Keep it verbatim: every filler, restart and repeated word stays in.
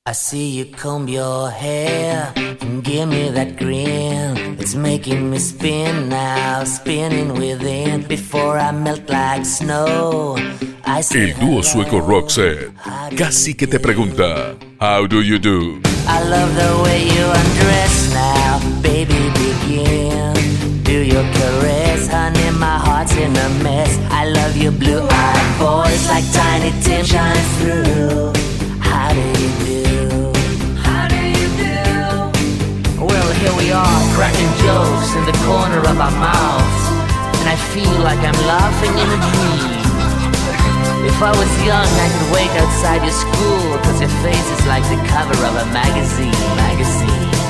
I see you comb your hair and give me that grin. It's making me spin now, spinning within. Before I melt like snow, I say El dúo sueco Roxette casi que te pregunta, How do you do? I love the way you undress now, baby, begin. Do your caress, honey, my heart's in a mess. I love your blue-eyed voice like Tiny Tim shines through. How do you do? How do you do? Well, here we are, cracking jokes in the corner of our mouths, and I feel like I'm laughing in a dream. If I was young, I could wait outside your school, cause your face is like the cover of a magazine, magazine.